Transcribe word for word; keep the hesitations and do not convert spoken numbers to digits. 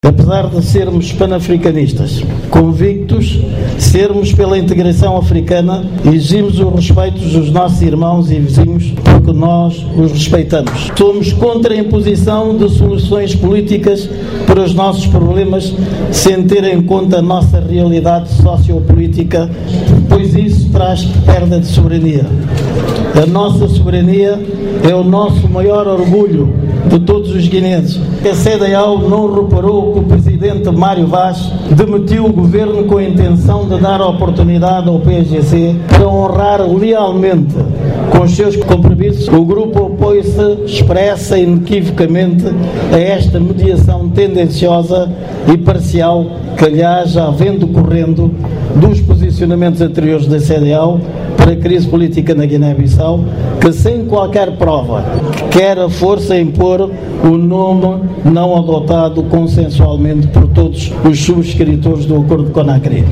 Apesar de sermos panafricanistas, convictos, sermos pela integração africana, exigimos o respeito dos nossos irmãos e vizinhos porque nós os respeitamos. Somos contra a imposição de soluções políticas para os nossos problemas sem ter em conta a nossa realidade sociopolítica, pois isso traz perda de soberania. A nossa soberania é o nosso maior orgulho de todos os guineenses. A C D A O não reparou que o presidente Mário Vaz demitiu o governo com a intenção de dar oportunidade ao P S G C para honrar lealmente com os seus compromissos. O grupo opõe-se expressa e inequivocamente a esta mediação tendenciosa e parcial que, aliás, já vem decorrendo dos posicionamentos anteriores da C D A O para a crise política na Guiné-Bissau, que sem qualquer prova quer a força impor o nome não adotado consensualmente por todos os subscritores do Acordo de Conakry.